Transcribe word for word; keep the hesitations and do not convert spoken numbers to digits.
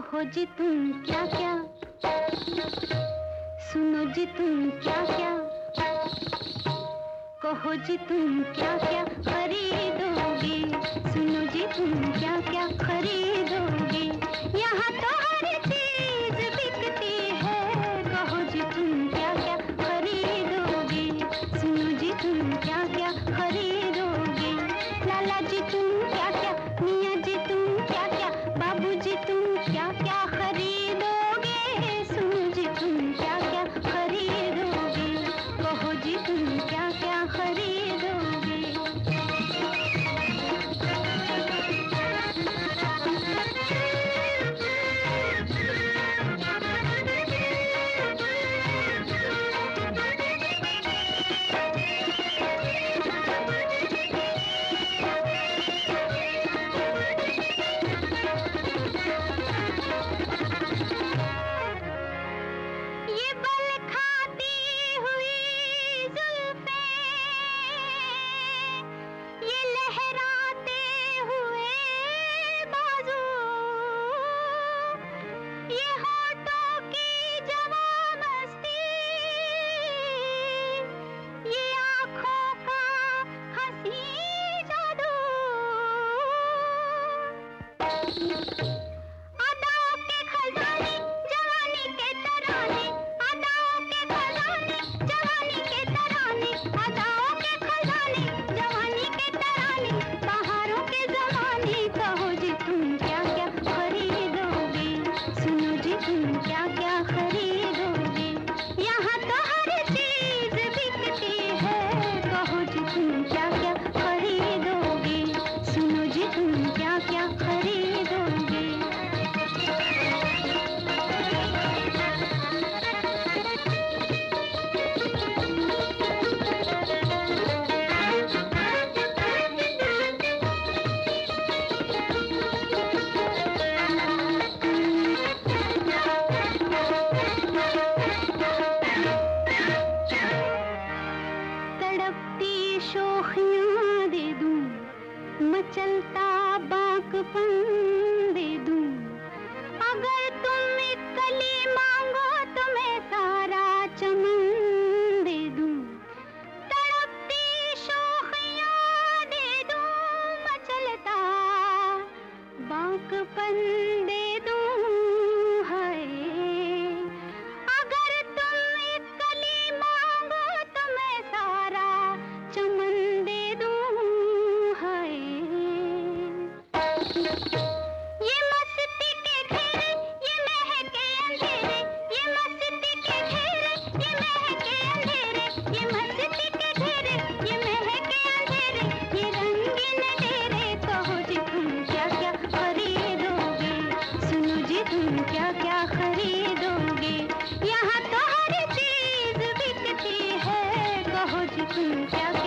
कहो जी तुम क्या क्या, सुनो जी तुम क्या क्या, कहो जी तुम क्या क्या खरीदोगे, सुनो जी तुम क्या क्या खरीदोगे। यहाँ तो हर चीज बिकती है, कहो जी तुम क्या क्या खरीदोगे, सुनो जी तुम क्या क्या खरीदोगे। लाला जी तुम क्या क्या, मियाँ जी तुम क्या क्या, बाबू जी तुम क्या क्या खरीदोगे, सुनो जी तुम क्या क्या खरीदोगे, कहो जी तुम क्या क्या खरीदोगे। ये बल खाती हुई जुल्फें, ये लहराते हुए बाजू, ये होठों की जवां मस्ती, ये आँखों का हंसी जादू, अदाओं के खजाने जवानी के तराने, अदाओं के खजाने जवानी के तराने, अदाओं के खजाने जवानी के तराने, बहारों के ज़माने, कहो जी तुम क्या क्या खरीदोगे, सुनो जी तुम क्या क्या खरीदोगे। यहाँ तो हर चीज बिकती है, कहो जी तुम क्या क्या खरीदोगे, सुनो जी तुम क्या क्या खरीदोगे। तड़पती शोखियाँ दे दूं, मचलता बांकपन दे दूं, अगर तुम एक कली मांगो तो मैं सारा चमन दे दूं। तड़पती शोखियाँ दे दूं, मचलता बांकपन दे दूं, हाय अगर तुम एक कली मांगो तो मैं सारा चमन दे दूं, हाय। ये मस्ती के घेरे, ये महके अंधेरे, ये मस्ती के घेरे, ये महके अंधेरे, ये मस्ती के घेरे, ये महके अंधेरे, ये रंगीन डेरे, कहो जी तुम क्या क्या खरीदोगे, सुनो जी तुम क्या क्या खरीदोगे। यहाँ तो हर चीज बिकती है, कहो जी तुम क्या